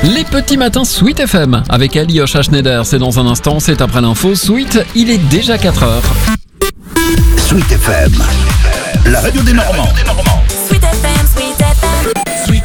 Les petits matins Sweet FM avec Alyosha Schneider, c'est dans un instant, c'est après l'info. Sweet, il est déjà 4h. Sweet FM, la radio des Normands. Sweet FM, Sweet FM. Sweet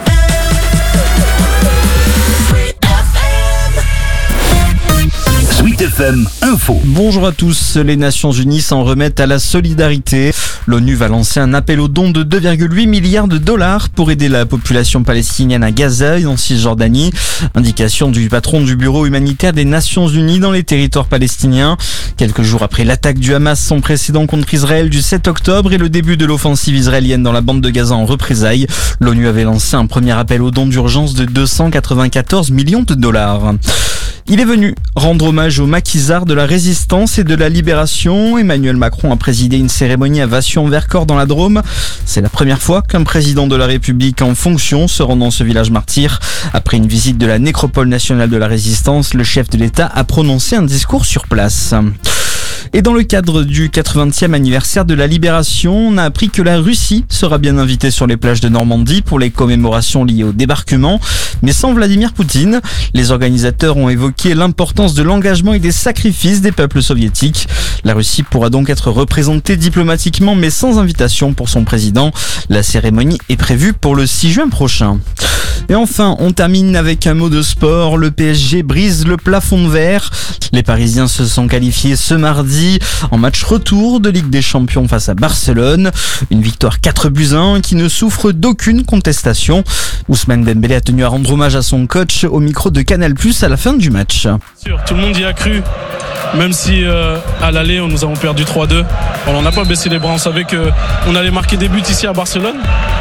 Sweet FM Info. Bonjour à tous, les Nations Unies s'en remettent à la solidarité. L'ONU va lancer un appel aux dons de 2,8 milliards de dollars pour aider la population palestinienne à Gaza et en Cisjordanie. Indication du patron du bureau humanitaire des Nations Unies dans les territoires palestiniens. Quelques jours après l'attaque du Hamas sans précédent contre Israël du 7 octobre et le début de l'offensive israélienne dans la bande de Gaza en représailles, l'ONU avait lancé un premier appel aux dons d'urgence de 294 millions de dollars. Il est venu rendre hommage aux maquisards de la résistance et de la libération. Emmanuel Macron a présidé une cérémonie à Vassian-Vercors dans la Drôme. C'est la première fois qu'un président de la République en fonction se rend dans ce village martyr. Après une visite de la nécropole nationale de la résistance, le chef de l'État a prononcé un discours sur place. Et dans le cadre du 80e anniversaire de la Libération, on a appris que la Russie sera bien invitée sur les plages de Normandie pour les commémorations liées au débarquement, mais sans Vladimir Poutine. Les organisateurs ont évoqué l'importance de l'engagement et des sacrifices des peuples soviétiques. La Russie pourra donc être représentée diplomatiquement, mais sans invitation pour son président. La cérémonie est prévue pour le 6 juin prochain. Et enfin, on termine avec un mot de sport. Le PSG brise le plafond de verre. Les Parisiens se sont qualifiés ce mardi en match retour de Ligue des Champions face à Barcelone. Une victoire 4-1 qui ne souffre d'aucune contestation. Ousmane Dembélé a tenu à rendre hommage à son coach au micro de Canal+ à la fin du match. Tout le monde y a cru, même si à l'aller nous avons perdu 3-2. On n'a pas baissé les bras, on savait qu'on allait marquer des buts ici à Barcelone.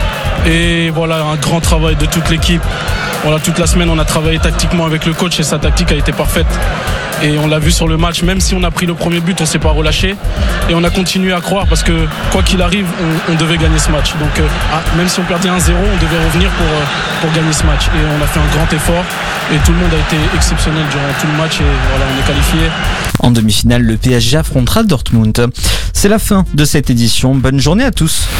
Et voilà, un grand travail de toute l'équipe. Voilà, toute la semaine on a travaillé tactiquement avec le coach et sa tactique a été parfaite. Et on l'a vu sur le match, même si on a pris le premier but, on ne s'est pas relâché. Et on a continué à croire parce que quoi qu'il arrive, on devait gagner ce match. Donc même si on perdait 1-0, on devait revenir pour gagner ce match. Et on a fait un grand effort et tout le monde a été exceptionnel durant tout le match et voilà, on est qualifié. En demi-finale, le PSG affrontera Dortmund. C'est la fin de cette édition. Bonne journée à tous.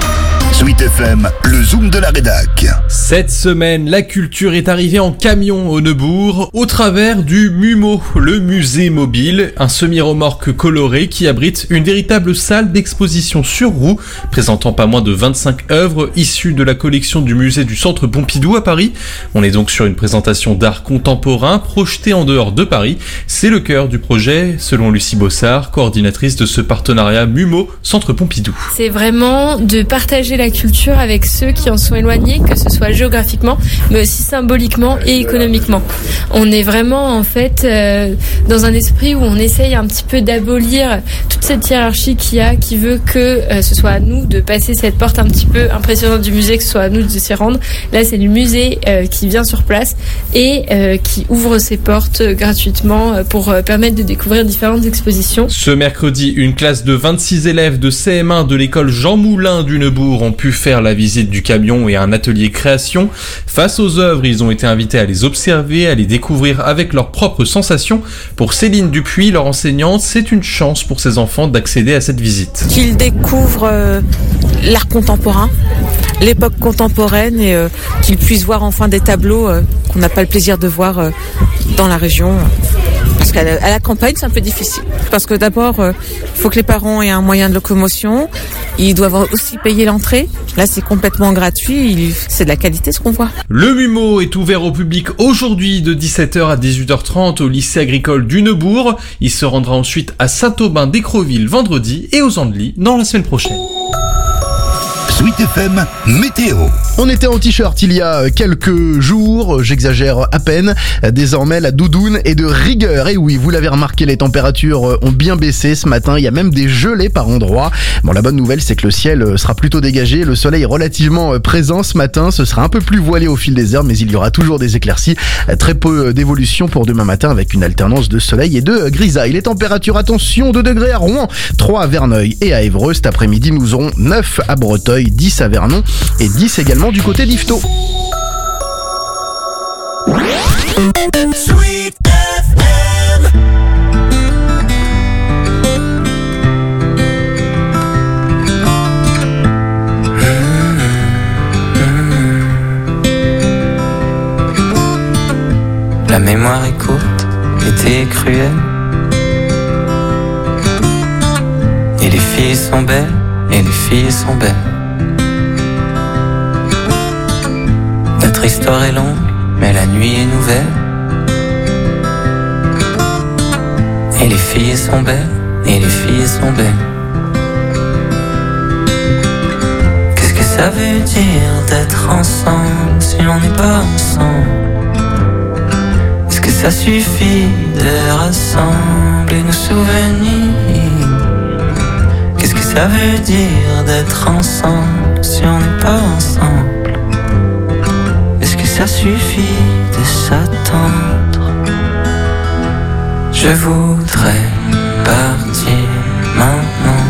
Sweet FM, le zoom de la rédac. Cette semaine, la culture est arrivée en camion au Neubourg au travers du MUMO, le musée mobile, un semi-remorque coloré qui abrite une véritable salle d'exposition sur roues, présentant pas moins de 25 œuvres issues de la collection du musée du Centre Pompidou à Paris. On est donc sur une présentation d'art contemporain projetée en dehors de Paris. C'est le cœur du projet, selon Lucie Bossard, coordinatrice de ce partenariat MUMO Centre Pompidou. C'est vraiment de partager la culture avec ceux qui en sont éloignés, que ce soit géographiquement, mais aussi symboliquement et économiquement. On est vraiment en fait dans un esprit où on essaye un petit peu d'abolir toute cette hiérarchie qu'il y a, qui veut que ce soit à nous de passer cette porte un petit peu impressionnante du musée, que ce soit à nous de s'y rendre. Là, c'est le musée qui vient sur place et qui ouvre ses portes gratuitement pour permettre de découvrir différentes expositions. Ce mercredi, une classe de 26 élèves de CM1 de l'école Jean Moulin du Neubourg ont pu faire la visite du camion et un atelier création. Face aux œuvres, ils ont été invités à les observer, à les découvrir avec leurs propres sensations. Pour Céline Dupuis, leur enseignante, c'est une chance pour ces enfants d'accéder à cette visite. Qu'ils découvrent l'art contemporain, l'époque contemporaine et qu'ils puissent voir enfin des tableaux qu'on n'a pas le plaisir de voir dans la région. Parce qu'à la campagne, c'est un peu difficile. Parce que d'abord, il faut que les parents aient un moyen de locomotion. Ils doivent aussi payer l'entrée. Là, c'est complètement gratuit. C'est de la qualité, ce qu'on voit. Le MUMO est ouvert au public aujourd'hui de 17h à 18h30 au lycée agricole du Neubourg. Il se rendra ensuite à Saint-Aubin-d'Écreville vendredi et aux Andelys dans la semaine prochaine. Sweet FM Météo. On était en t-shirt il y a quelques jours, j'exagère à peine. Désormais, la doudoune est de rigueur. Et oui, vous l'avez remarqué, les températures ont bien baissé ce matin. Il y a même des gelées par endroits. Bon, la bonne nouvelle, c'est que le ciel sera plutôt dégagé. Le soleil est relativement présent ce matin. Ce sera un peu plus voilé au fil des heures, mais il y aura toujours des éclaircies. Très peu d'évolution pour demain matin avec une alternance de soleil et de grisaille. Les températures, attention, 2 degrés à Rouen, 3 à Verneuil et à Évreux. Cet après-midi, nous aurons 9 à Breteuil, 10 à Vernon et 10 également du côté d'Yvetot. Sweet FM. mémoire est courte, l'été est cruel. Et les filles sont belles, et les filles sont belles. Notre histoire est longue, mais la nuit est nouvelle. Et les filles sont belles, et les filles sont belles. Qu'est-ce que ça veut dire d'être ensemble si on n'est pas ensemble? Est-ce que ça suffit de rassembler nos souvenirs? Qu'est-ce que ça veut dire d'être ensemble si on n'est pas ensemble? Est-ce que ça suffit de s'attendre? Je voudrais partir maintenant,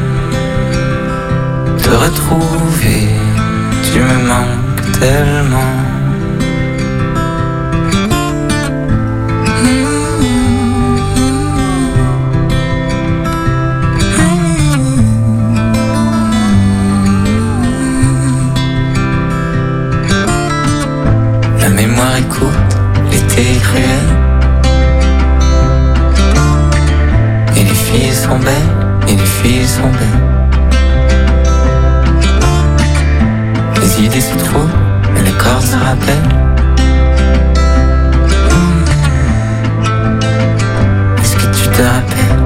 te retrouver, tu me manques tellement. La mémoire est courte, l'été est cruel. Et les filles sont belles, et les filles sont belles. Les idées se trouvent, mais le corps se rappelle. Est-ce que tu te rappelles?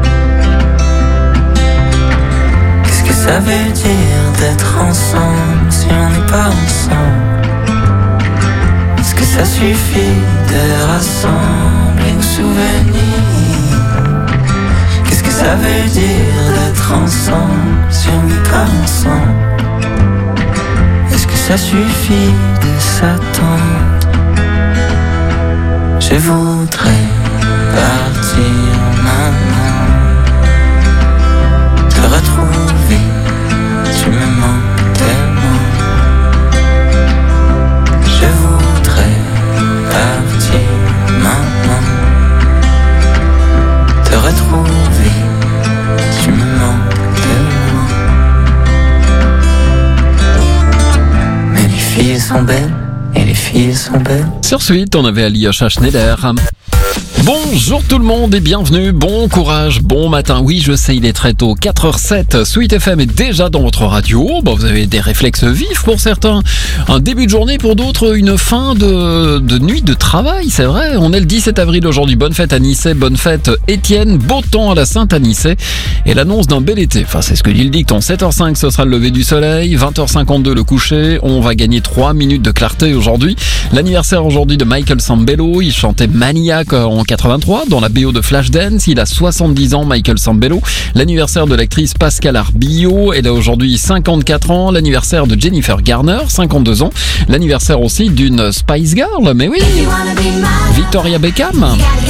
Qu'est-ce que ça veut dire d'être ensemble si on n'est pas ensemble? Est-ce que ça suffit de rassembler nos souvenirs? Qu'est-ce que ça veut dire d'être ensemble si on n'est pas ensemble? Est-ce que ça suffit de s'attendre? Je voudrais partir maintenant, te retrouver, tu me manques tellement. Je voudrais partir maintenant, te retrouver, tu me manques tellement. Mais les filles sont belles, et les filles sont belles. Sur Suite, on avait Alyosha Schneider. Bonjour tout le monde et bienvenue, bon courage, bon matin. Oui, je sais, il est très tôt, 4h07, Suite FM est déjà dans votre radio. Bon, vous avez des réflexes vifs pour certains, un début de journée pour d'autres, une fin de nuit de travail, c'est vrai. On est le 17 avril aujourd'hui, bonne fête à Nicey, bonne fête Étienne, beau temps à la Sainte-Anicey et l'annonce d'un bel été. Enfin, c'est ce que dit le dicton, 7h05 ce sera le lever du soleil, 20h52 le coucher, on va gagner 3 minutes de clarté aujourd'hui. L'anniversaire aujourd'hui de Michael Sambello, il chantait Maniac en 83 dans la BO de Flashdance, il a 70 ans Michael Sambello. L'anniversaire de l'actrice Pascal Arbillot, elle a aujourd'hui 54 ans. L'anniversaire de Jennifer Garner, 52 ans. L'anniversaire aussi d'une Spice Girl, mais oui, Victoria Beckham.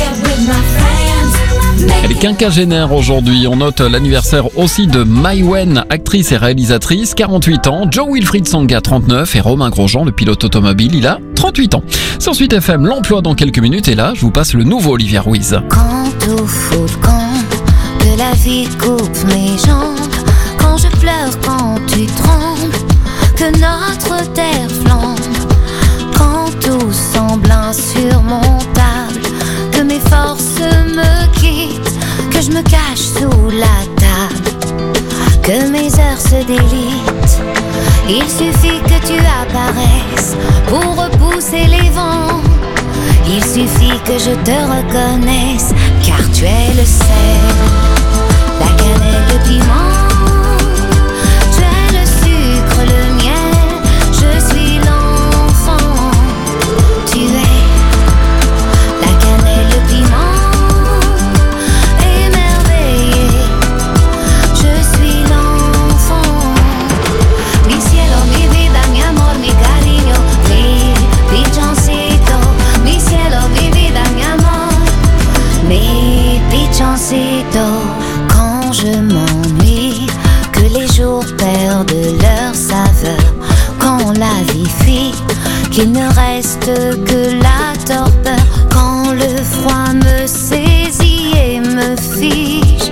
Elle est quinquagénaire aujourd'hui. On note l'anniversaire aussi de Mai Wen, actrice et réalisatrice, 48 ans. Joe Wilfried Tsonga, 39. Et Romain Grosjean, le pilote automobile, il a 38 ans. Sur Suite FM, l'emploi dans quelques minutes. Et là, je vous passe le nouveau Olivia Ruiz. Quand au fond du camp, que la vie coupe mes jambes, quand je pleure, quand tu trembles, que notre terre flambe, quand tout semble insurmontable, que mes forces me quittent, que je me cache sous la table, que mes heures se délitent. Il suffit que tu apparaisses pour repousser les vents. Il suffit que je te reconnaisse, car tu es le sel, la cannelle, le piment. Tu es le sucre, le miel, je suis l'enfant. Tu es la cannelle, le piment, émerveillé. Je suis l'enfant. Mi cielo, mi vida, mi amor, mi cariño, mi pichoncito. Mi cielo, mi vida, mi amor, mi pichoncito. Quand je m'ennuie, que les jours perdent leur saveur, quand la vie fuit, qu'il ne reste que la torpeur, quand le froid me saisit et me fige,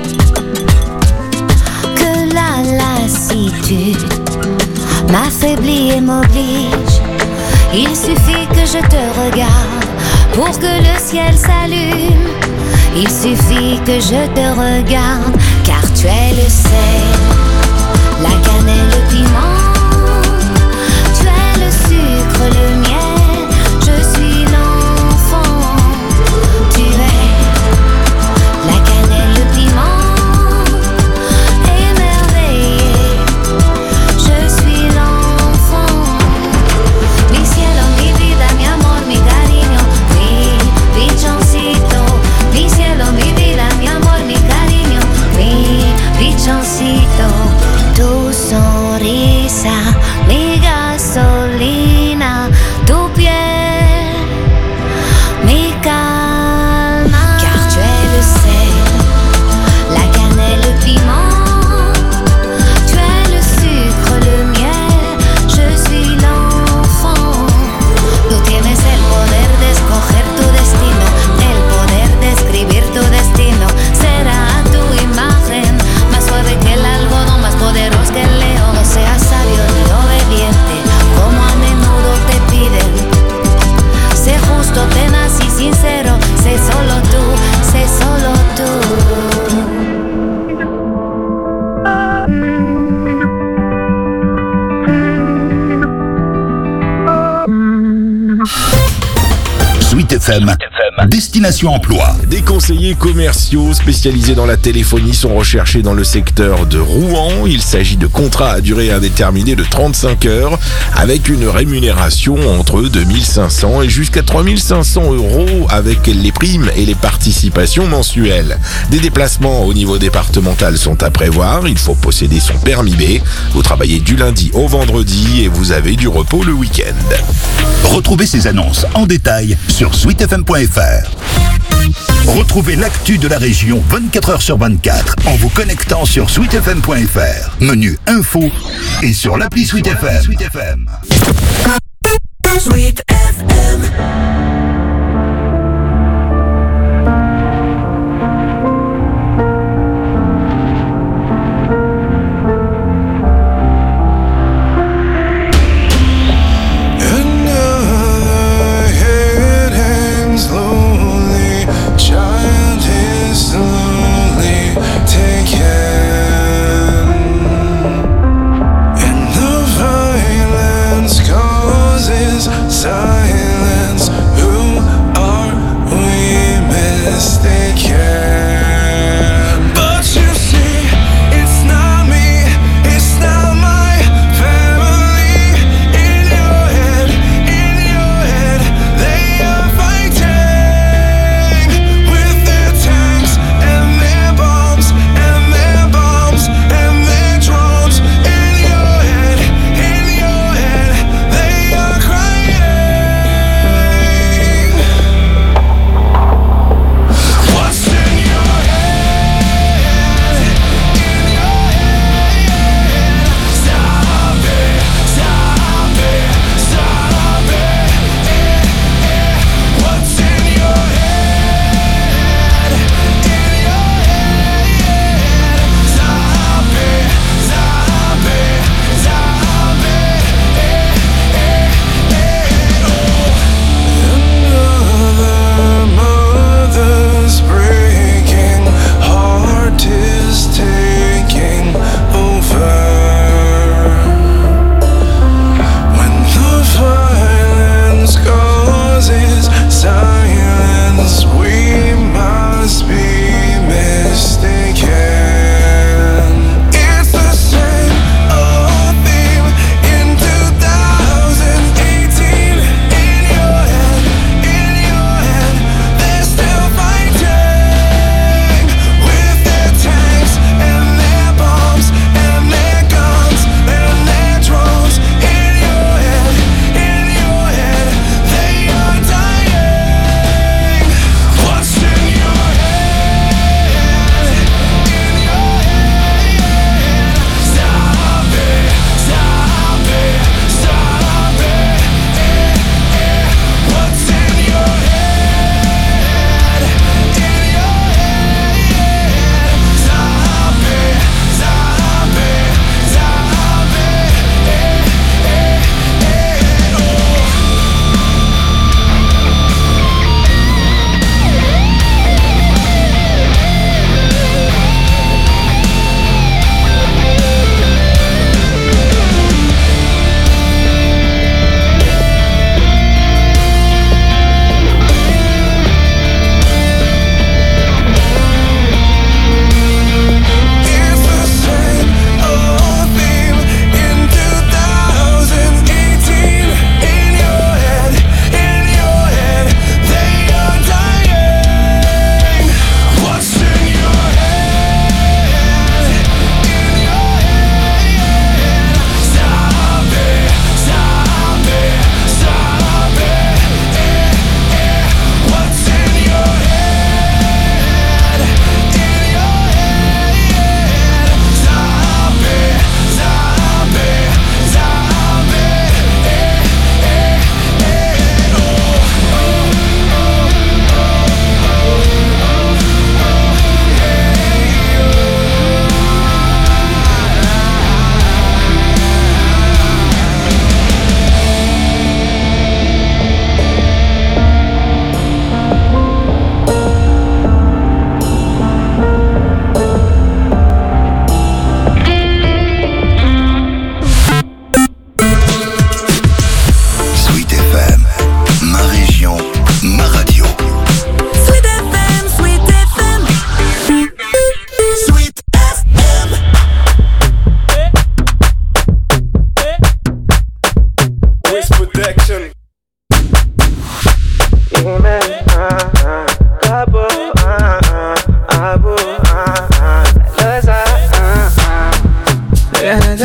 que la lassitude m'affaiblit et m'oblige. Il suffit que je te regarde pour que le ciel s'allume. Il suffit que je te regarde, car tu es le sel, la cannelle, le piment. Tu es le sucre, le miel, je suis l'enfant. Tu es la cannelle, le piment, émerveillé, je suis l'enfant. Mi cielo, mi vida, mi amor, mi cariño, mi pichoncito. Mi cielo, mi vida, mi amor, mi cariño, mi pichoncito. Tu sonrisa, mi gasolina, tu piel, mi calma. Car tu es le sel, la cannelle, le piment. Tu es le sucre, le miel, je suis l'enfant. Tú tienes el poder de escoger tu destino, el poder de escribir tu destino. Será tu imagen, más suave que el algodón, más poderoso que el león. No seas sabio ni obediente, como a menudo te piden. Sé justo, tenaz y sincero, sé solo tú, sé solo tú. Sweet FM, destination emploi. Des conseillers commerciaux spécialisés dans la téléphonie sont recherchés dans le secteur de Rouen. Il s'agit de contrats à durée indéterminée de 35 heures avec une rémunération entre 2500 et jusqu'à 3500 € avec les primes et les participations mensuelles. Des déplacements au niveau départemental sont à prévoir. Il faut posséder son permis B. Vous travaillez du lundi au vendredi et vous avez du repos le week-end. Retrouvez ces annonces en détail sur sweetfm.fr. Retrouvez l'actu de la région 24h sur 24 en vous connectant sur sweetfm.fr. Menu info et sur l'appli Sweet FM. Sweet FM. Sweet FM. Silence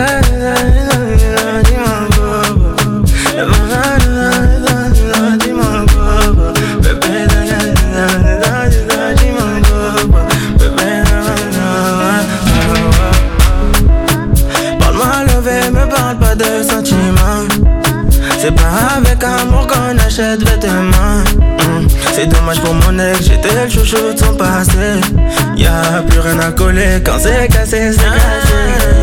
Parle-moi levé, me parle pas de sentiments. C'est pas avec amour qu'on achète vêtements. C'est dommage pour mon ex, j'étais le chouchou de son passé. Y'a plus rien à coller quand c'est cassé, c'est cassé.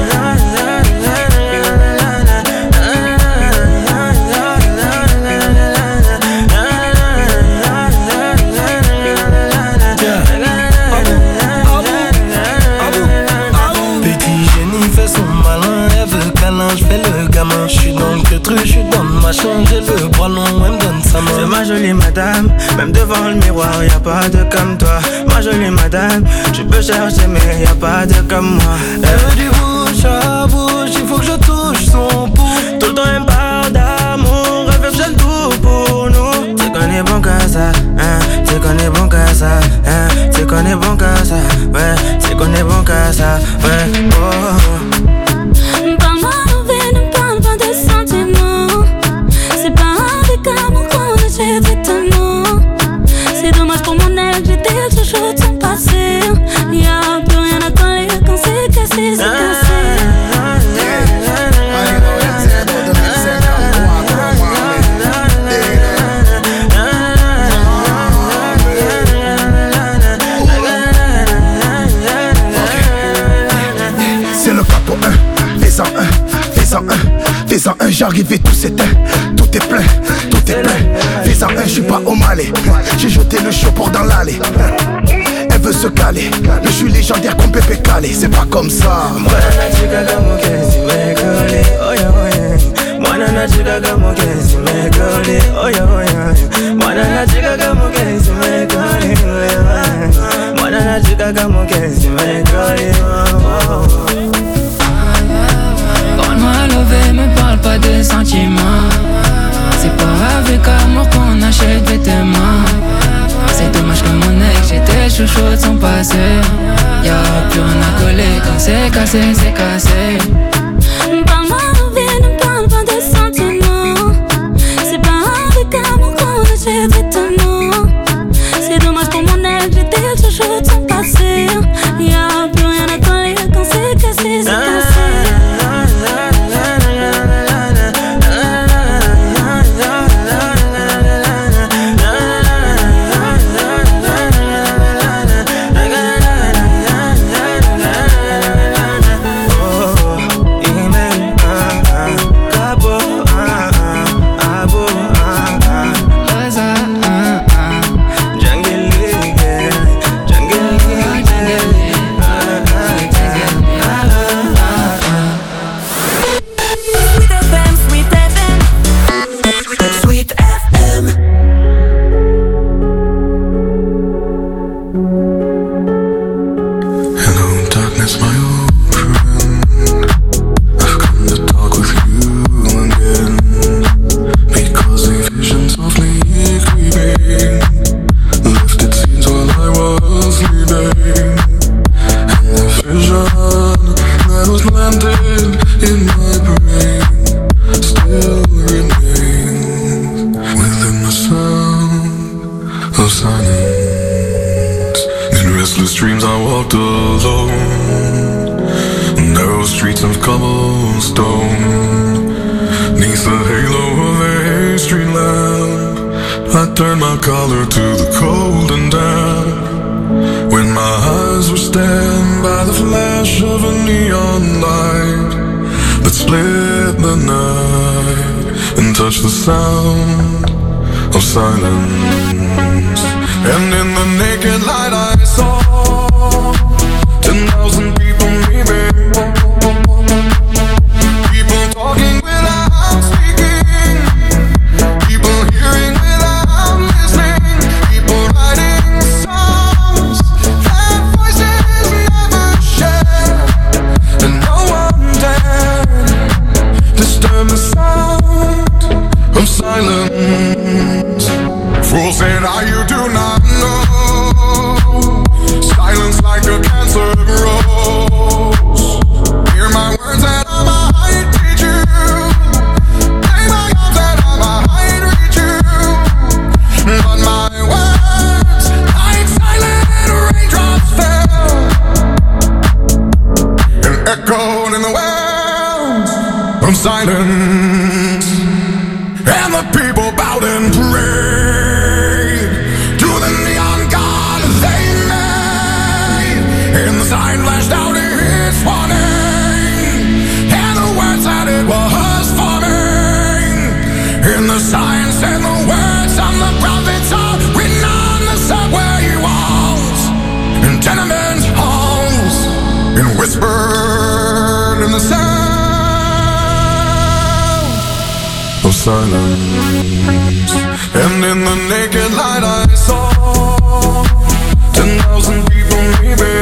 Je fais le gamin, je suis dans le truc, je suis dans le machin, j'ai le bras long, elle me donne sa main. C'est ma jolie madame, même devant le miroir, y'a pas de comme toi. Ma jolie madame, tu peux chercher mais y'a pas de comme moi. Elle veut du bouche à bouche, il faut que je touche son pouls. Tout le temps elle me parle d'amour, elle veut que je le tout pour nous. C'est qu'on est bon qu'à ça, hein, c'est qu'on est bon qu'à ça, hein, c'est qu'on est bon qu'à ça, ouais, c'est qu'on est bon qu'à ça, ouais, oh. Parle-moi envers, ne parle pas de sentiments. C'est pas avec amour qu'on achète vêtements. C'est dommage pour mon ex, j'étais le chouchou de son passé. Y'a plus rien à coller quand c'est cassé, c'est cassé. C'est le capo 1, fais-en un, fais-en un, j'arrive et tout s'éteint. Tout est plein, fais-en un, j'suis pas au Malais. J'ai jeté le show pour dans l'allée. Elle veut se caler, mais j'suis légendaire comme Pépé Calé. C'est pas comme ça. Parle-moi levé, me parle pas de sentiments. C'est pas avec amour qu'on achète vêtements. C'est dommage que mon ex, j'étais chouchou de son passé. Y'a plus rien à coller quand c'est cassé, c'est cassé. Parle-moi envers, ne parle pas de sentiments. C'est pas avec amour qu'on achète vêtements. C'est dommage pour mon ex, j'étais le chouchou de son passé. Y'a plus rien à coller quand c'est cassé, c'est cassé. Fools say now you do not know. Silence of silence, and the people bowed and prayed to the neon god they made, and the sign flashed out its warning, and the words that it was forming, and the signs and the words and the prophets are written on the subway walls, in tenement halls, and whispered in the sound of silence. And in the naked light I saw 10,000 people maybe,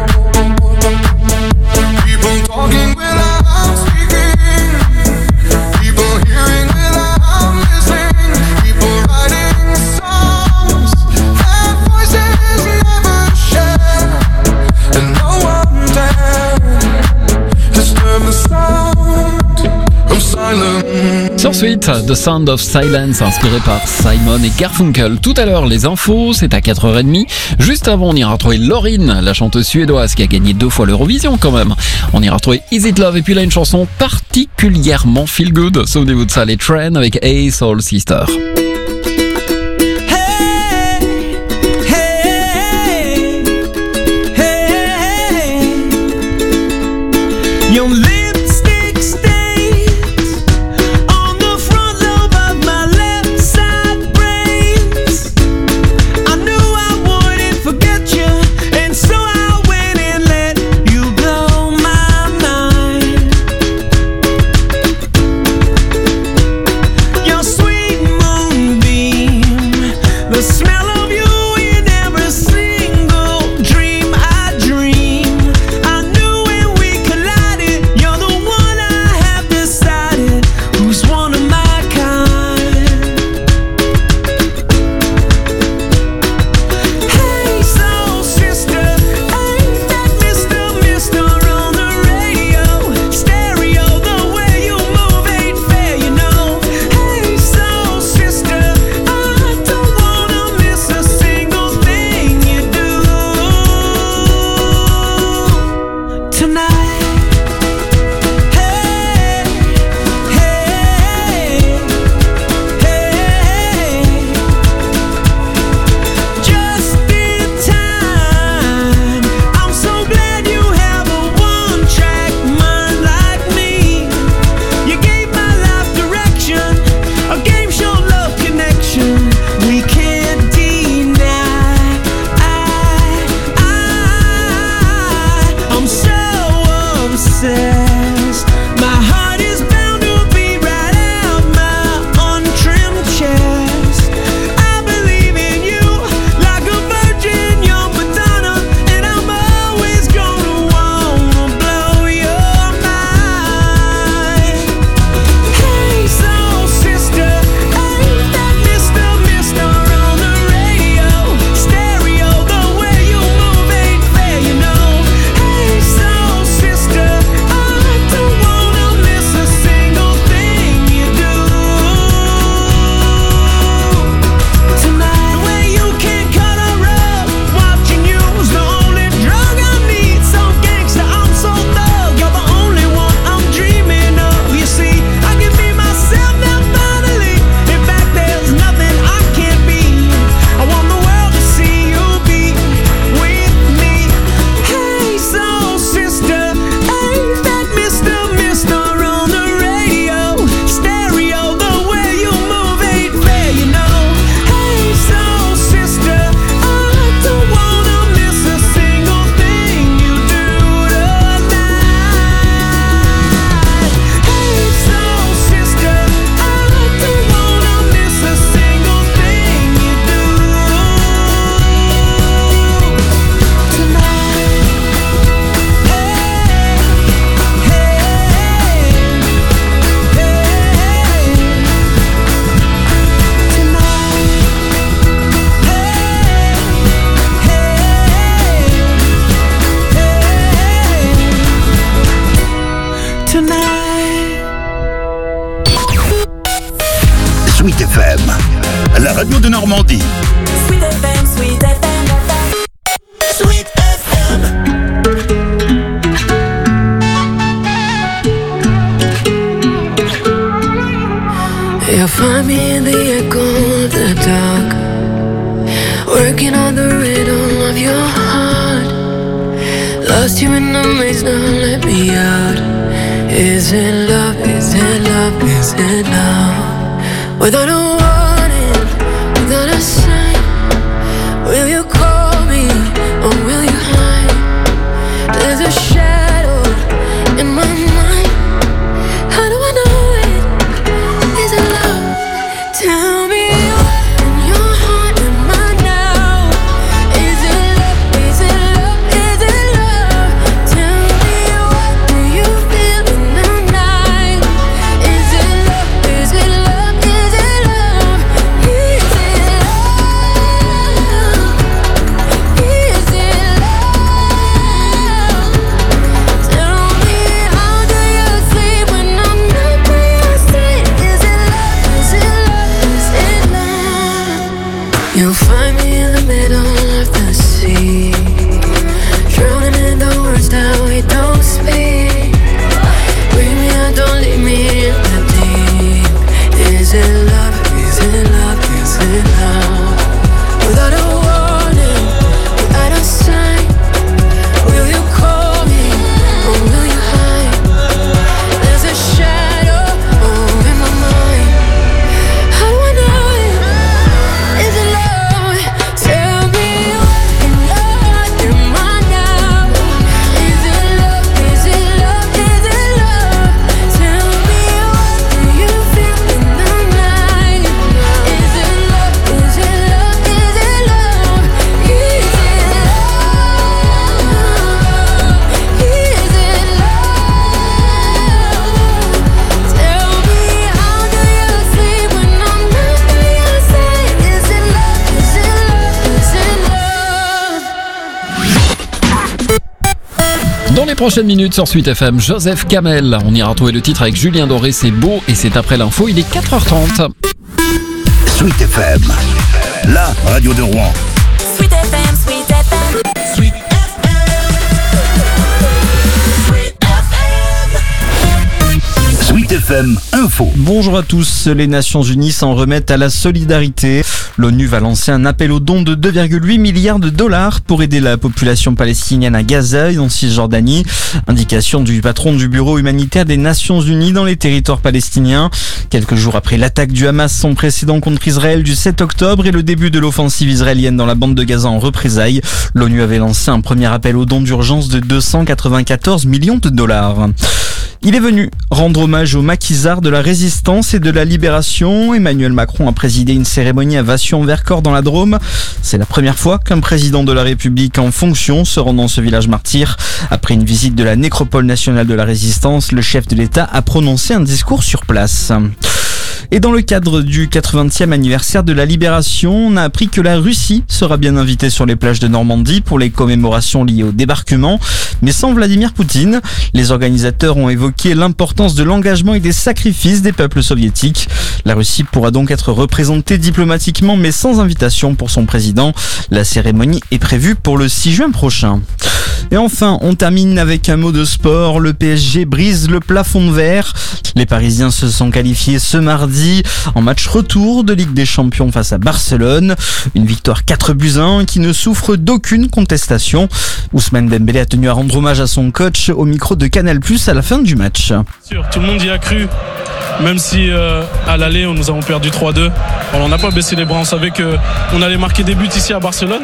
people talking without speaking, people hearing without listening, people writing songs that voices never share, and no one dared disturb the sound of silence. Sur Suite, The Sound of Silence, inspiré par Simon et Garfunkel. Tout à l'heure, les infos, c'est à 4h30. Juste avant, on ira retrouver Lauryn, la chanteuse suédoise qui a gagné 2 fois l'Eurovision quand même. On ira retrouver Is It Love, et puis là, une chanson particulièrement feel good. Souvenez-vous de ça, les Train avec Hey Soul Sister. Your lipstick stains on the front lobe of my left side brains. I knew I wouldn't forget you, and so I went and let you blow my mind. Your sweet moonbeam, the smell of you in every single dream I dream. I knew when we collided, you're the one I have decided who's one of my kind. Hey soul sister, ain't that Mr. on the radio? Stereo, the way you move ain't fair, you know. Hey soul sister, I don't wanna miss a single thing you do tonight. Hey, hey, hey, just in time. I'm so glad you have a one-track mind like me. You gave my life direction, a game show love connection we can't deny. I'm so obsessed. My heart is bound to be right out my untrimmed chest. I believe in you like a virgin young Madonna, and I'm always gonna wanna blow your mind. Hey soul sister, ain't that Mr. on the radio? Stereo, the way you move ain't fair, you know. Hey soul sister, I don't wanna miss a single thing you do tonight. The way you can cut a rug, watching you's the only drug I need. So gangsta, I'm so thug, you're the only one I'm dreaming of. You see, I can be myself now finally. In fact, there's nothing I can't be. I want the world to see you be with me. Hey soul sister, ain't that Mr. on the radio? Stereo, the way you move ain't fair, you know. Hey soul sister, I don't wanna miss a single thing you do tonight. Hey soul sister, I don't wanna miss a single thing you do tonight. Sweet FM, la radio de Normandie. Sweet FM, Sweet FM. Sweet FM. find me in the echo of the dark, working on the rhythm of your heart. Lost you in the maze, now let me out. Is it love, is it love, is it love? Without a warning, without a sign, will you call me or will you hide? There's a shadow in my mind. How do I know it? Is it love? Tell me what in your heart am I now? Is it love? Is it love? Is it love? Tell me what do you feel in the night? Is it love? Is it love? Is it love? Is it love? Is it love? Tell me how do you sleep when I'm not by your side? Is it love? Is it love? Is it love? You'll find me in the middle of the sea, drowning in the words that we don't speak. Bring me out, don't leave me in the deep. Is it love? Is it love? Is it love? Without a warning, without a sign, will you call me or will you hide? There's a shadow in my mind. How do I know it? Is it love? Tell me what in your heart am I now? Is it love? Is it love? Is it love? Tell me what do you feel in the night? Is it love? Is it love? Is it love? Is it love? Is it love? Tell me how do you sleep when I'm not by your side? Is it love? Is it love? Is it love? Dans les prochaines minutes sur Sweet FM, Joseph Kamel. On ira retrouver le titre avec Julien Doré, c'est beau, et c'est après l'info, il est 4h30. Sweet FM, la radio de Rouen. Sweet FM, Sweet FM. Sweet Sweet FM Info. Bonjour à tous, les Nations Unies s'en remettent à la solidarité. L'ONU va lancer un appel aux dons de 2,8 milliards de dollars pour aider la population palestinienne à Gaza et en Cisjordanie. Indication du patron du bureau humanitaire des Nations Unies dans les territoires palestiniens. Quelques jours après l'attaque du Hamas sans précédent contre Israël du 7 octobre et le début de l'offensive israélienne dans la bande de Gaza en représailles, l'ONU avait lancé un premier appel aux dons d'urgence de 294 millions de dollars. Il est venu rendre hommage aux maquisards de la résistance et de la libération. Emmanuel Macron a présidé une cérémonie à Vassieux-en-Vercors dans la Drôme. C'est la première fois qu'un président de la République en fonction se rend dans ce village martyr. Après une visite de la nécropole nationale de la résistance, le chef de l'État a prononcé un discours sur place. Et dans le cadre du 80e anniversaire de la Libération, on a appris que la Russie sera bien invitée sur les plages de Normandie pour les commémorations liées au débarquement, mais sans Vladimir Poutine. Les organisateurs ont évoqué l'importance de l'engagement et des sacrifices des peuples soviétiques. La Russie pourra donc être représentée diplomatiquement, mais sans invitation pour son président. La cérémonie est prévue pour le 6 juin prochain. Et enfin, on termine avec un mot de sport. Le PSG brise le plafond de verre. Les Parisiens se sont qualifiés ce mardi en match retour de Ligue des Champions face à Barcelone. Une victoire 4-1 qui ne souffre d'aucune contestation. Ousmane Dembélé a tenu à rendre hommage à son coach au micro de Canal+ à la fin du match. Tout le monde y a cru, même si à l'aller nous avons perdu 3-2. On n'a pas baissé les bras, on savait qu'on allait marquer des buts ici à Barcelone.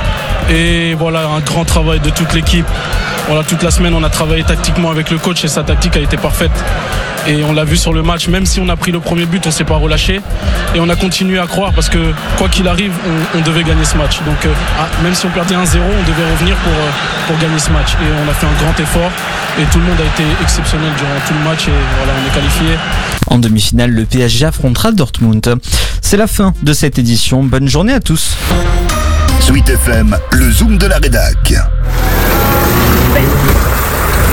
Et voilà, un grand travail de toute l'équipe. Voilà, toute la semaine on a travaillé tactiquement avec le coach et sa tactique a été parfaite. Et on l'a vu sur le match, même si on a pris le premier but, on ne s'est pas relâché. Et on a continué à croire parce que quoi qu'il arrive, on devait gagner ce match. Donc même si on perdait 1-0, on devait revenir pour gagner ce match. Et on a fait un grand effort et tout le monde a été exceptionnel durant tout le match et voilà, on est qualifié. En demi-finale, le PSG affrontera Dortmund. C'est la fin de cette édition. Bonne journée à tous. Sweet FM, le zoom de la rédac.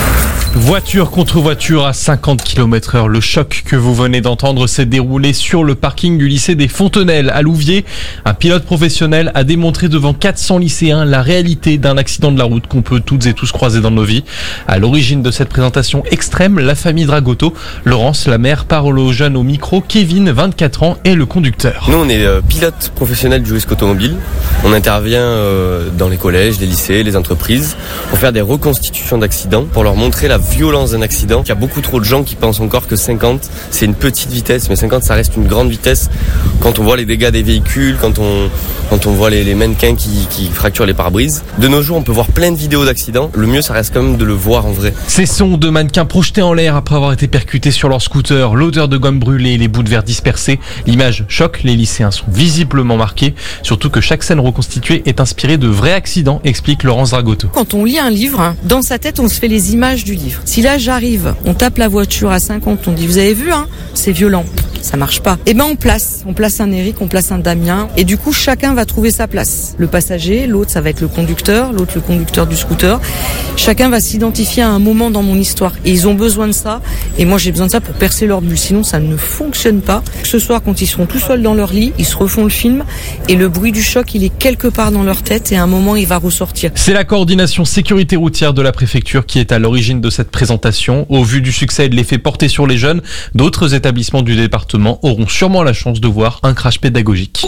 Voiture contre voiture à 50 km/h. Le choc que vous venez d'entendre s'est déroulé sur le parking du lycée des Fontenelles à Louviers. Un pilote professionnel a démontré devant 400 lycéens la réalité d'un accident de la route qu'on peut toutes et tous croiser dans nos vies. À l'origine de cette présentation extrême, la famille Dragotto. Laurence, la mère, parle aux jeunes au micro. Kevin, 24 ans, est le conducteur. Nous, on est pilote professionnel du risque automobile. On intervient dans les collèges, les lycées, les entreprises pour faire des reconstitutions d'accidents, pour leur montrer la violence d'un accident. Il y a beaucoup trop de gens qui pensent encore que 50 c'est une petite vitesse, mais 50 ça reste une grande vitesse. Quand on voit les dégâts des véhicules, quand on voit les mannequins qui fracturent les pare-brises. De nos jours, on peut voir plein de vidéos d'accidents. Le mieux, ça reste quand même de le voir en vrai. Ces sons de mannequins projetés en l'air après avoir été percutés sur leur scooter, l'odeur de gomme brûlée, les bouts de verre dispersés. L'image choque, les lycéens sont visiblement marqués. Surtout que chaque scène reconstituée est inspirée de vrais accidents, explique Laurence Dragotto. Quand on lit un livre, dans sa tête, on se fait les images du livre. Si là, j'arrive, on tape la voiture à 50, on dit, vous avez vu, c'est violent. Ça marche pas. Eh ben, on place un Eric, on place un Damien, et du coup, chacun va trouver sa place. Le passager, l'autre, ça va être le conducteur, l'autre, le conducteur du scooter. Chacun va s'identifier à un moment dans mon histoire. Et ils ont besoin de ça, et moi, j'ai besoin de ça pour percer leur bulle, sinon ça ne fonctionne pas. Ce soir, quand ils seront tout seuls dans leur lit, ils se refont le film, et le bruit du choc, il est quelque part dans leur tête, et à un moment, il va ressortir. C'est la coordination sécurité routière de la préfecture qui est à l'origine de cette présentation. Au vu du succès et de l'effet porté sur les jeunes, d'autres établissements du département auront sûrement la chance de voir un crash pédagogique.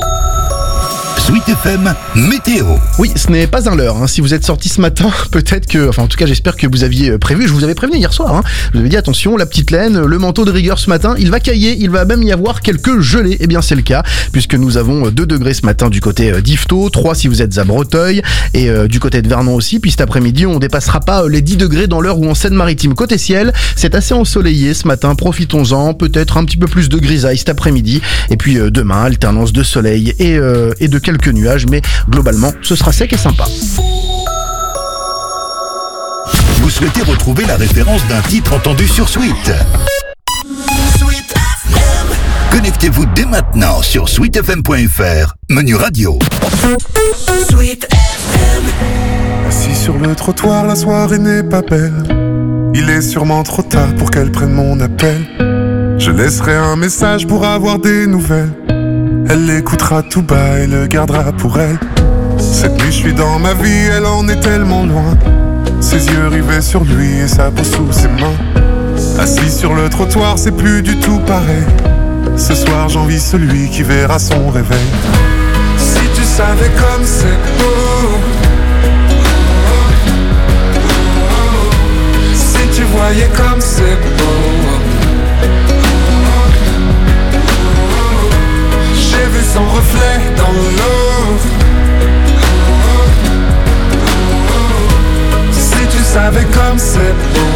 Sweet FM Météo. Oui, ce n'est pas un leurre. Si vous êtes sorti ce matin, peut-être que, en tout cas, j'espère que vous aviez prévu. Je vous avais prévenu hier soir. Je vous avais dit attention, la petite laine, le manteau de rigueur ce matin, il va cailler, il va même y avoir quelques gelées. Eh bien, c'est le cas, puisque nous avons 2 degrés ce matin du côté d'Yvetot, 3 si vous êtes à Breteuil, et du côté de Vernon aussi. Puis cet après-midi, on dépassera pas les 10 degrés dans l'heure ou en Seine-Maritime. Côté ciel, c'est assez ensoleillé ce matin. Profitons-en. Peut-être un petit peu plus de grisaille cet après-midi. Et puis demain, alternance de soleil et de quelques nuages, mais globalement, ce sera sec et sympa. Vous souhaitez retrouver la référence d'un titre entendu sur Sweet? Connectez-vous dès maintenant sur sweetfm.fr, menu radio. Sweet FM. Assis sur le trottoir, la soirée n'est pas belle. Il est sûrement trop tard pour qu'elle prenne mon appel. Je laisserai un message pour avoir des nouvelles. Elle l'écoutera tout bas et le gardera pour elle. Cette nuit je suis dans ma vie, elle en est tellement loin. Ses yeux rivés sur lui et sa peau sous ses mains. Assis sur le trottoir, c'est plus du tout pareil. Ce soir j'envie celui qui verra son réveil. Si tu savais comme c'est beau, si tu voyais comme c'est beau. J'ai vu son reflet dans l'eau. Si tu savais comme c'est beau.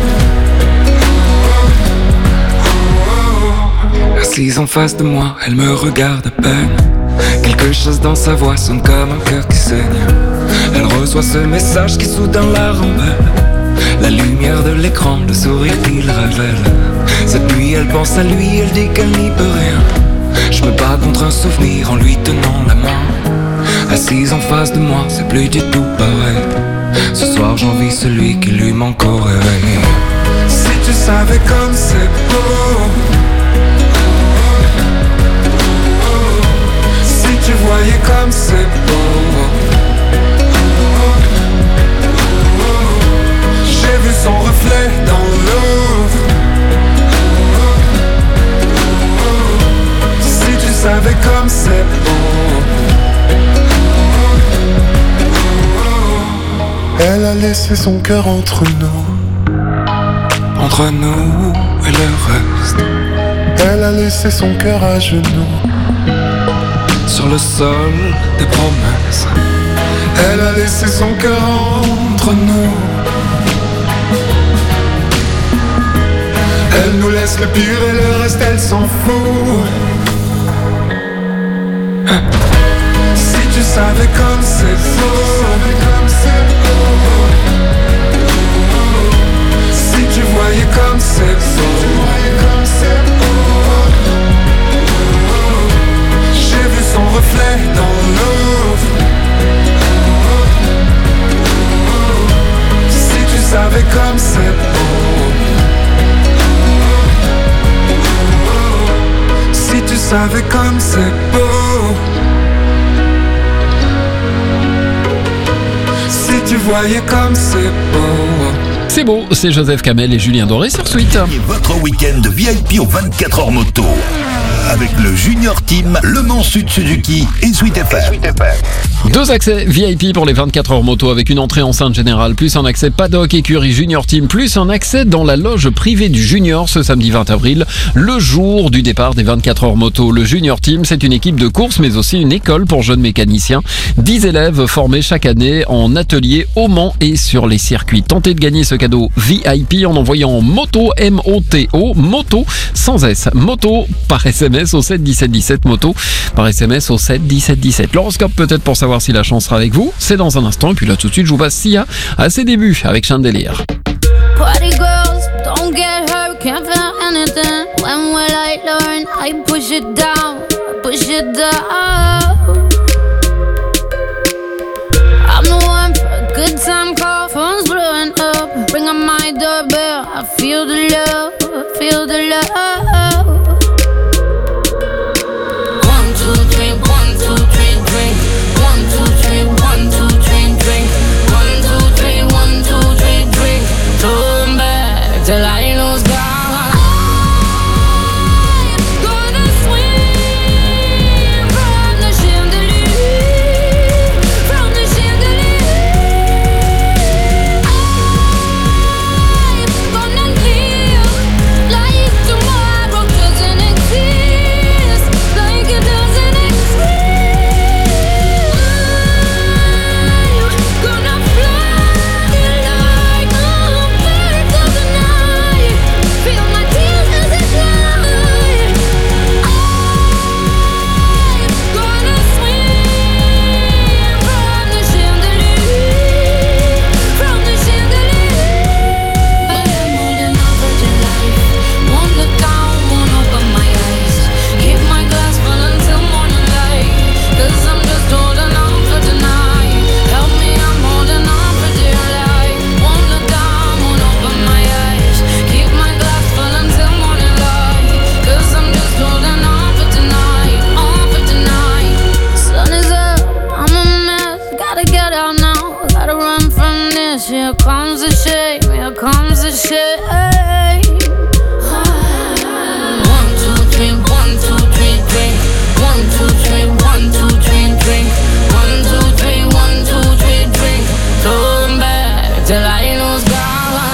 Assise en face de moi, elle me regarde à peine. Quelque chose dans sa voix sonne comme un cœur qui saigne. Elle reçoit ce message qui soudain la rend belle. La lumière de l'écran, le sourire qu'il révèle. Cette nuit elle pense à lui, elle dit qu'elle n'y peut rien. Je me bats contre un souvenir en lui tenant la main. Assise en face de moi, c'est plus du tout pareil. Ce soir j'envie celui qui lui manque au réveil. Si tu savais comme c'est beau. Si tu voyais comme c'est beau. J'ai vu son reflet dans l'eau. Si tu savais comme c'est beau. Elle a laissé son cœur entre nous. Entre nous et le reste. Elle a laissé son cœur à genoux. Sur le sol des promesses. Elle a laissé son cœur entre nous. Elle nous laisse le pire et le reste elle s'en fout. Si tu savais comme c'est beau. Si tu voyais comme c'est beau. J'ai vu son reflet dans l'eau. Si tu savais comme c'est beau. savais comme c'est beau. Si tu voyais comme c'est beau. C'est beau, c'est Joseph Kamel et Julien Doré sur Sweet. Et votre week-end VIP aux 24 heures moto. Avec le Junior Team, Le Mans Sud Suzuki et Sweet FM. 2 accès VIP pour les 24 heures moto avec une entrée enceinte générale, plus un accès paddock écurie Junior Team, plus un accès dans la loge privée du Junior ce samedi 20 avril, le jour du départ des 24 heures moto. Le Junior Team, c'est une équipe de course mais aussi une école pour jeunes mécaniciens. 10 élèves formés chaque année en atelier au Mans et sur les circuits. Tentez de gagner ce cadeau VIP en envoyant moto, M-O-T-O, moto sans S, moto par SMS au 7 17 17, moto par SMS au 7 17 17. L'horoscope peut-être pour savoir si la chance sera avec vous, c'est dans un instant. Et puis là tout de suite je vous passe Sia à ses débuts avec Chandelier. Party girls, don't get hurt, can't feel anything. When will I learn? I push it down, push it down. I'm the one for a good time call, phone's blowing up. Ring on my doorbell, I feel the love, I feel the love. 1, 2, 3, 1, 2, 3, drink. 1, 2, 3, 1, 2, 3, drink. 1, 2, 3, 1, 2, 3, drink. Turn back till I lose God. Here comes the shame, here comes the shame. 1, 2, 3, 1, 2, 3, drink. 1, 2, 3, 1, 2, 3, drink. 1, 2, 3, 1, 2, 3, drink. Turn back till I lose God.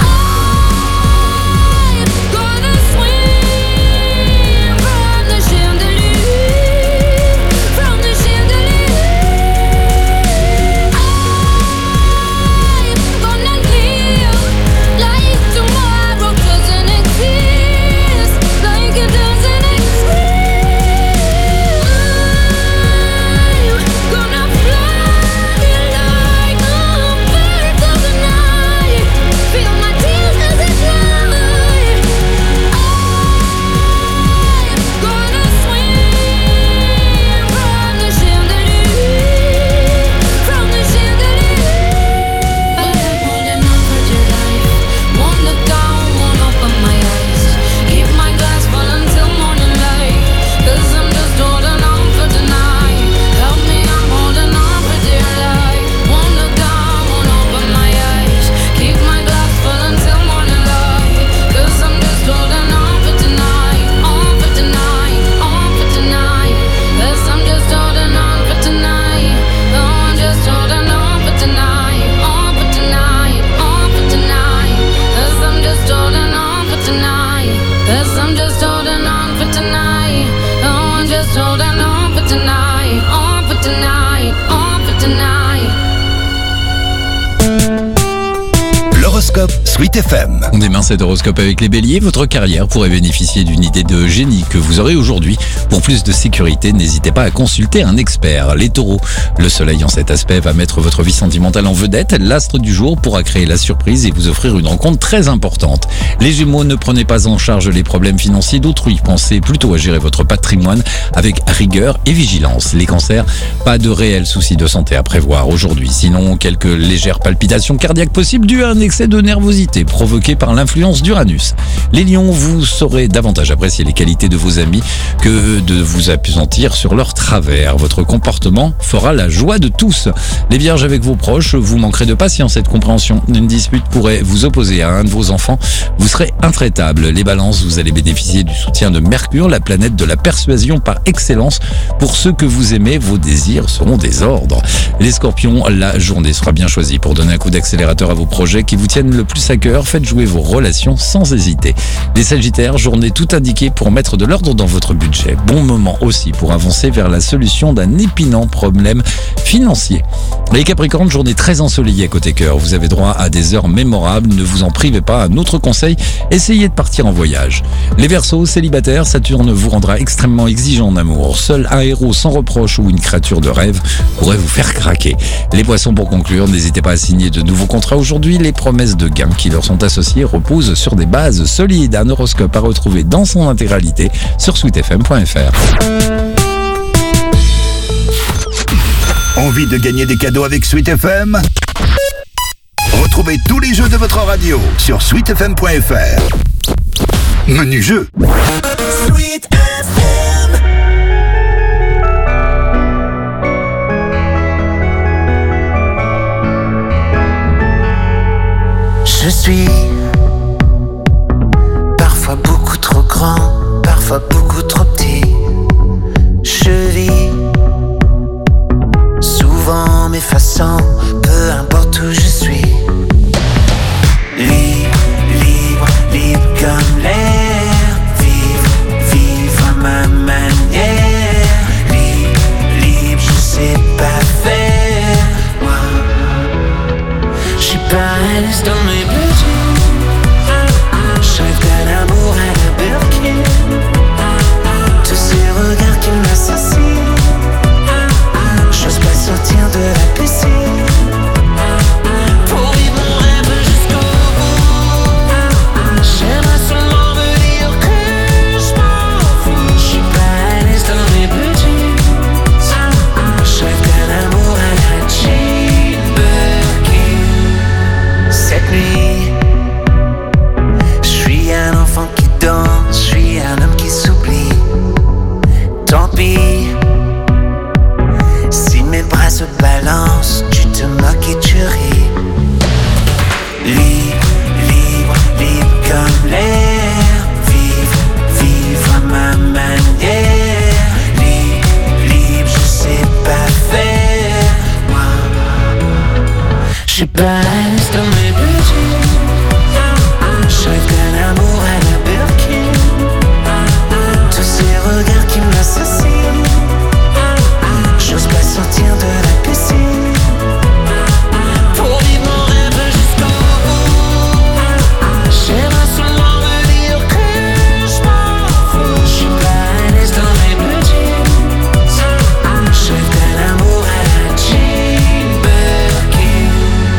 L'horoscope Sweet FM. On démarre cet horoscope avec les béliers. Votre carrière pourrait bénéficier d'une idée de génie que vous aurez aujourd'hui. Pour plus de sécurité, n'hésitez pas à consulter un expert. Les taureaux, le soleil en cet aspect va mettre votre vie sentimentale en vedette. L'astre du jour pourra créer la surprise et vous offrir une rencontre très importante. Les gémeaux, ne prenez pas en charge les problèmes financiers d'autrui. Pensez plutôt à gérer votre patrimoine avec rigueur et vigilance. Les cancers, pas de réels soucis de santé à prévoir aujourd'hui. Sinon, quelques légères palpitations cardiaques possibles dues à un excès de nervosité provoquée par l'influence d'Uranus. Les lions, vous saurez davantage apprécier les qualités de vos amis que de vous appesantir sur leur travers. Votre comportement fera la joie de tous. Les vierges, avec vos proches, vous manquerez de patience et de compréhension. Une dispute pourrait vous opposer à un de vos enfants. Vous serez intraitable. Les balances, vous allez bénéficier du soutien de Mercure, la planète de la persuasion par excellence. Pour ceux que vous aimez, vos désirs seront des ordres. Les scorpions, la journée sera bien choisie pour donner un coup d'accélérateur à vos projets qui vous tiennent le plus à cœur. Faites jouer vos relations sans hésiter. Les sagittaires, journée tout indiquée pour mettre de l'ordre dans votre budget. Bon moment aussi pour avancer vers la solution d'un épinant problème financier. Les capricornes, journée très ensoleillée côté cœur. Vous avez droit à des heures mémorables. Ne vous en privez pas. Un autre conseil, essayez de partir en voyage. Les Verseaux, célibataires, Saturne vous rendra extrêmement exigeant en amour. Seul un héros sans reproche ou une créature de rêve pourrait vous faire craquer. Les Poissons, pour conclure, n'hésitez pas à signer de nouveaux contrats aujourd'hui. Les promesses de gains qui leur sont associées reposent sur des bases solides. Un horoscope à retrouver dans son intégralité sur sweetfm.fr. Envie de gagner des cadeaux avec Sweet FM? Retrouvez tous les jeux de votre radio sur sweetfm.fr. Menu jeu. Sweet FM. Je suis parfois beaucoup trop grand, parfois beaucoup trop petit. Je vis souvent m'effaçant, peu importe où je suis. Libre, libre comme l'air. Vivre à ma manière. Libre, je sais pas faire. Je suis pas à l'aise dans mes bleus jeans. Je rêve d'un amour à la Birkin. Tous ces regards qui m'assassinent. J'ose pas sortir de la piscine. Pour vivre mon rêve jusqu'au bout. J'aimerais seulement me dire que je m'en fous. Je suis pas à l'aise dans mes bleus jeans. Je rêve d'un amour à la Jane Birkin. Cette nuit, je suis un enfant qui danse. Je suis un homme qui s'oublie. Tant pis si mes bras se balancent, tu te moques et tu ris. Libre, libre comme l'air. Vivre à ma manière. Libre, je sais pas faire. Je suis pas à l'aise dans mes bleus jeans. Je rêve d'un amour à la Birkin. Tous ces regards qui m'assassinent. J'ose pas sortir de la piscine. Pour vivre mon rêve jusqu'au bout. J'aimerais seulement me dire que je m'en fous. Je suis pas à l'aise dans mes bleus jeans. Je rêve d'un amour à la Jane Birkin.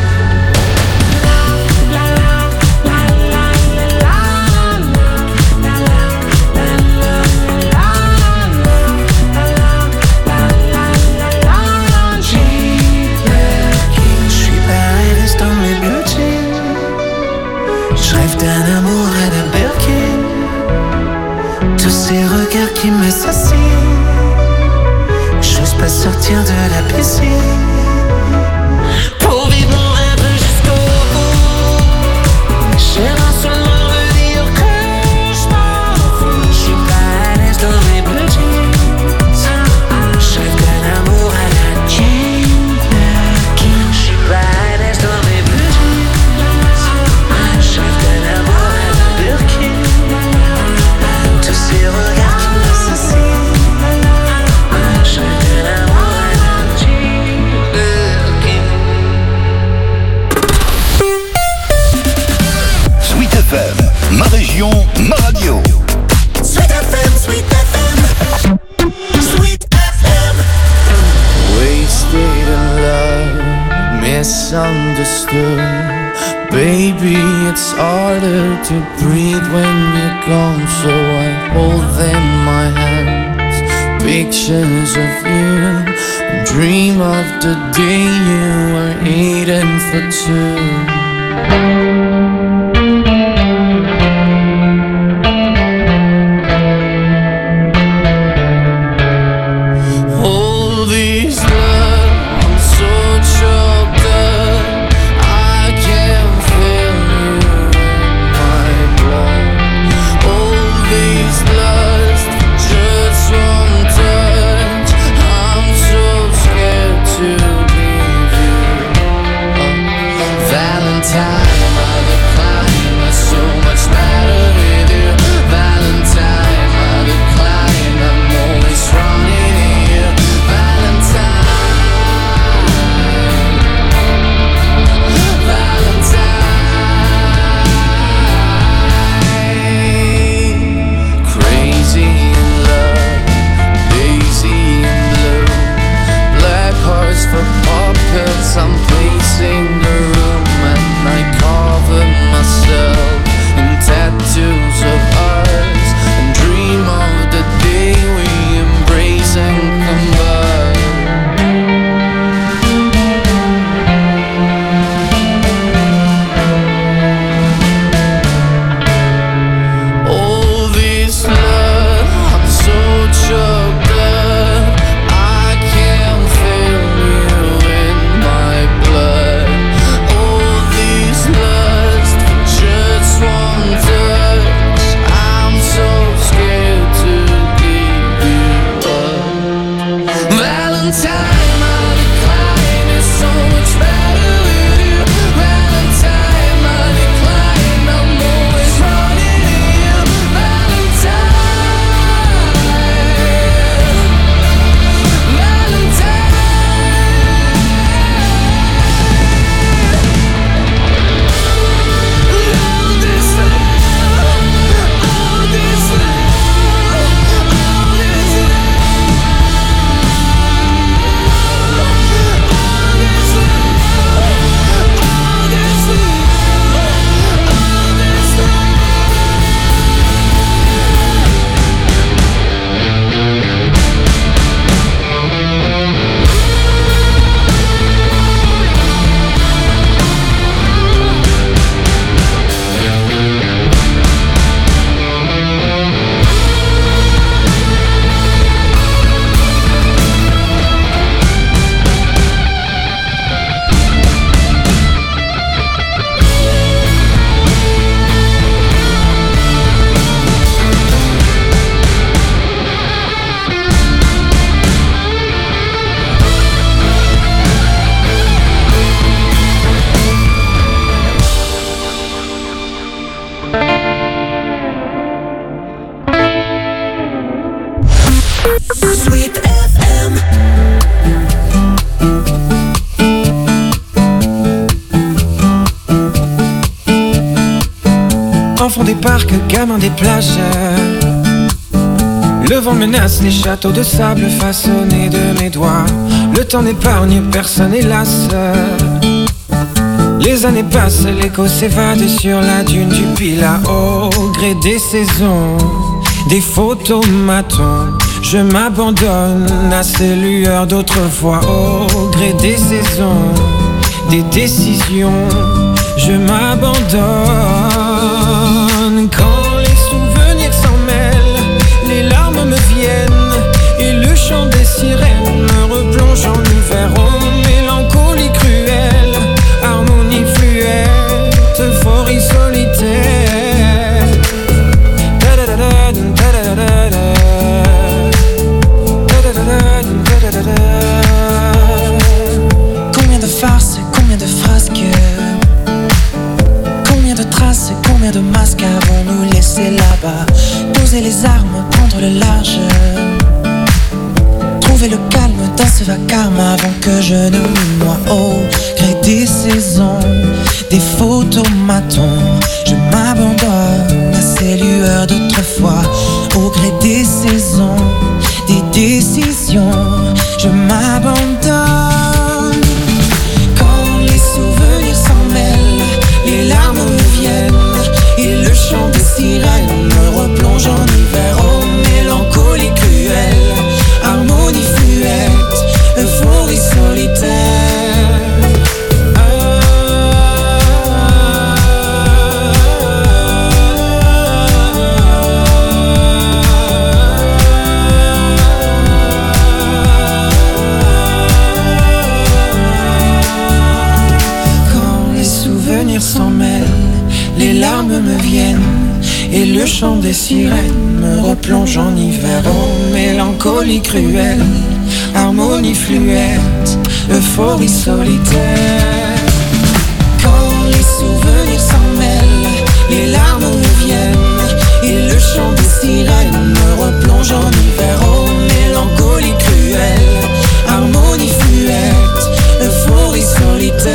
Je suis pas à l'aise dans mes bleus jeans. Je rêve d'un amour à la Birkin. Tous ces regards qui m'assassinent. J'ose pas sortir de la piscine. Pour vivre mon rêve jusqu'au bout. J'aimerais seulement me dire que je m'en fous. Je suis pas à l'aise dans mes bleus jeans. Je rêve d'un amour à la Jane Birkin. Je suis pas à l'aise dans mes bleus jeans. Je rêve d'un amour à la Birkin. Tous ces regards qui m'assassinent. Je rêve d'un amour à la Jane Birkin. Sweet FM, ma région, ma radio. Sweet FM, Sweet FM. Sweet FM. Wasted in love, misunderstood. Baby, it's harder to breathe when you're gone, so I hold them in my hands. Pictures of you, and dream of the day you were eating for two. Sweet FM. Enfant des parcs, gamin des plages. Le vent menace les châteaux de sable façonnés de mes doigts. Le temps n'épargne personne hélas. Les années passent, l'écho s'évade sur la dune du Pilat. Au gré des saisons, des photomatons, je m'abandonne à ces lueurs d'autrefois. Au gré des saisons, des décisions, je m'abandonne. Quand les souvenirs s'en mêlent, les larmes me viennent et le chant des sirènes me replonge en hiver. Oh, mélancolie cruelle, harmonie fluette, euphorie solitaire. Combien de farces, combien de frasques, combien de traces, combien de masques avons-nous laissé là-bas? Poser les armes, prendre le large, trouver le calme dans ce vacarme avant que je ne me noie. Au gré des saisons, des photomatons, je m'abandonne à ces lueurs d'autrefois. Au gré des saisons, des décisions, je m'abandonne. Quand les souvenirs s'en mêlent, les larmes me viennent et le chant des sirènes me replonge en hiver. Oh, mélancolie cruelle, harmonie fluette, euphorie solitaire. Quand les souvenirs s'en mêlent, les larmes me viennent et le chant des sirènes me replonge en hiver. Oh, mélancolie cruelle, harmonie fluette, euphorie solitaire. Quand les souvenirs s'en mêlent, les larmes me viennent et le chant des sirènes me replonge en hiver. Oh, mélancolie cruelle, harmonie fluette, euphorie solitaire.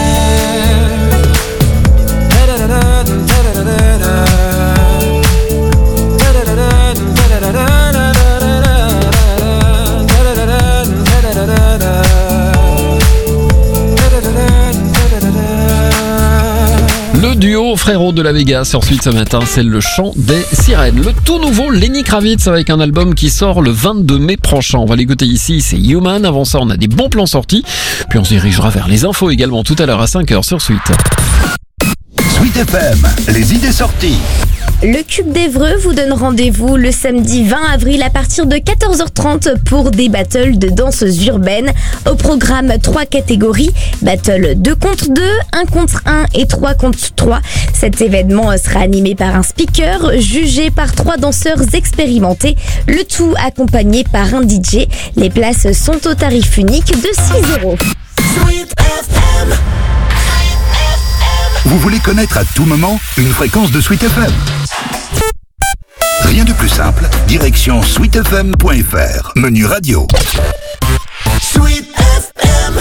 Le duo frérot de la Vega sur Suite ce matin, c'est le chant des sirènes. Le tout nouveau Lenny Kravitz avec un album qui sort le 22 mai prochain. On va l'écouter ici, c'est Human. Avant ça, on a des bons plans sortis. Puis on se dirigera vers les infos également tout à l'heure à 5h sur Suite. Suite FM, les idées sorties. Le Cube d'Évreux vous donne rendez-vous le samedi 20 avril à partir de 14h30 pour des battles de danses urbaines. Au programme 3 catégories, battle 2 contre 2, 1 contre 1 et 3 contre 3. Cet événement sera animé par un speaker, jugé par 3 danseurs expérimentés, le tout accompagné par un DJ. Les places sont au tarif unique de 6€. Sweet FM. Vous voulez connaître à tout moment une fréquence de Sweet FM? Rien de plus simple, direction sweetfm.fr, menu radio. Sweet FM.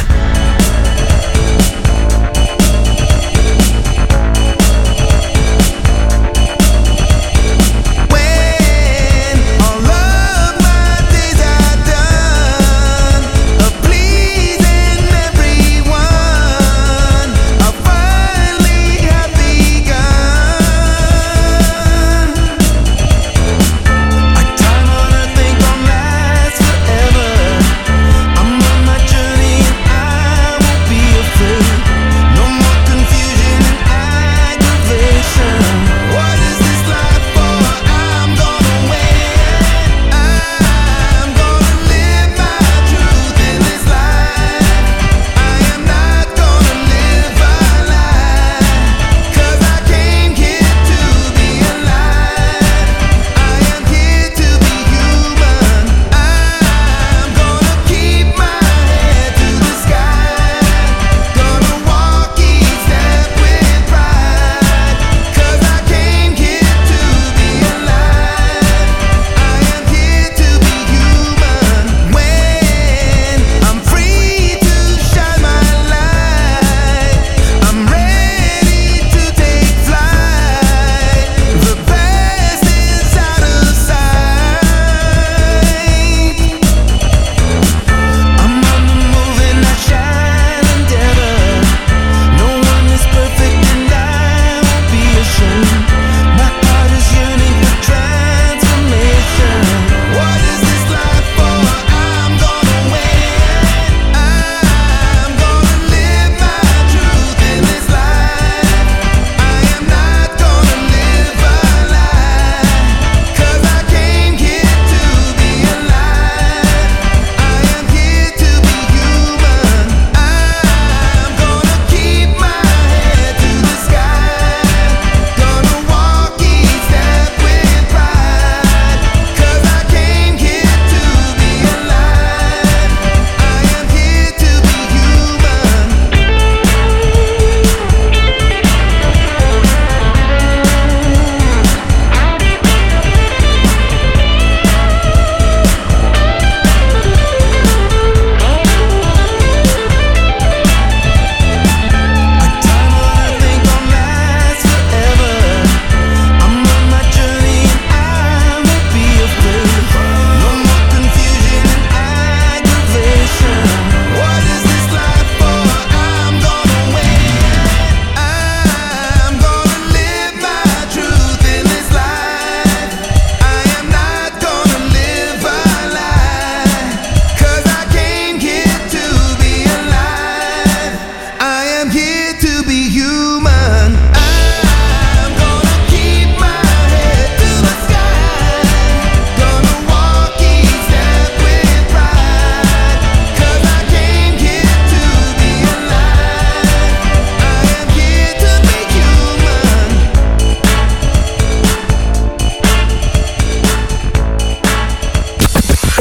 I'm on my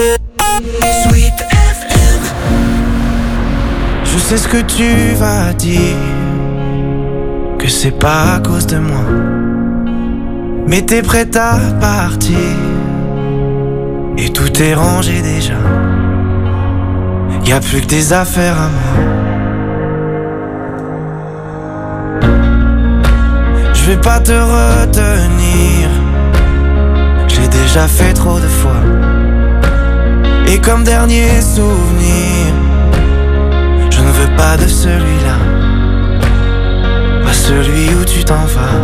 Sweet FM. Je sais ce que tu vas dire, que c'est pas à cause de moi, mais t'es prête à partir et tout est rangé déjà. Y'a plus que des affaires à moi. Je vais pas te retenir, j'ai déjà fait trop de fois. Et comme dernier souvenir, je ne veux pas de celui-là, pas celui où tu t'en vas.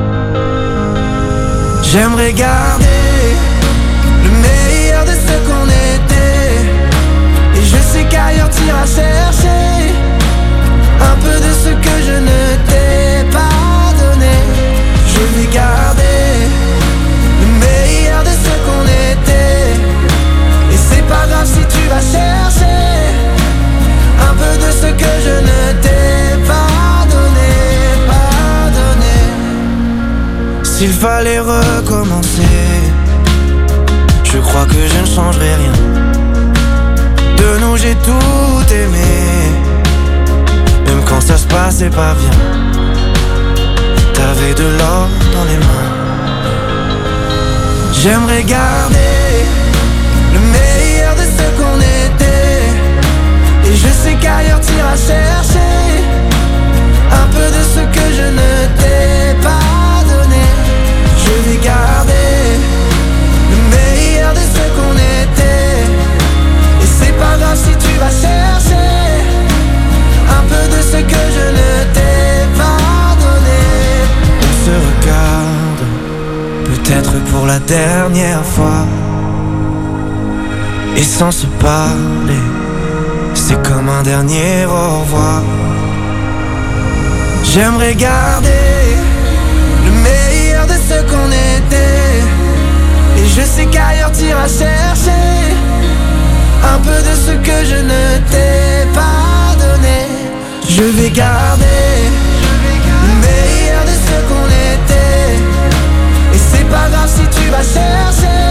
J'aimerais garder le meilleur de ce qu'on était, et je sais qu'ailleurs t'iras chercher un peu de ce que je ne t'ai pas donné. Je vais garder le meilleur de ce qu'on était, et c'est pas grave si tu vas chercher un peu de ce que je ne t'ai pas donné, pas donné. S'il fallait recommencer, je crois que je ne changerai rien. De nous j'ai tout aimé, même quand ça se passait pas bien. T'avais de l'or dans les mains. J'aimerais garder le meilleur de ce qu'on était, et je sais qu'ailleurs t'iras chercher un peu de ce que je ne t'ai pas donné. Je vais garder le meilleur de ce qu'on était, et c'est pas grave si tu vas chercher un peu de ce que je ne t'ai pas donné. On se regarde, peut-être pour la dernière fois, et sans se parler, c'est comme un dernier au revoir. J'aimerais garder le meilleur de ce qu'on était, et je sais qu'ailleurs t'iras chercher un peu de ce que je ne t'ai pas donné. Je vais garder le meilleur de ce qu'on était, et c'est pas grave si tu vas chercher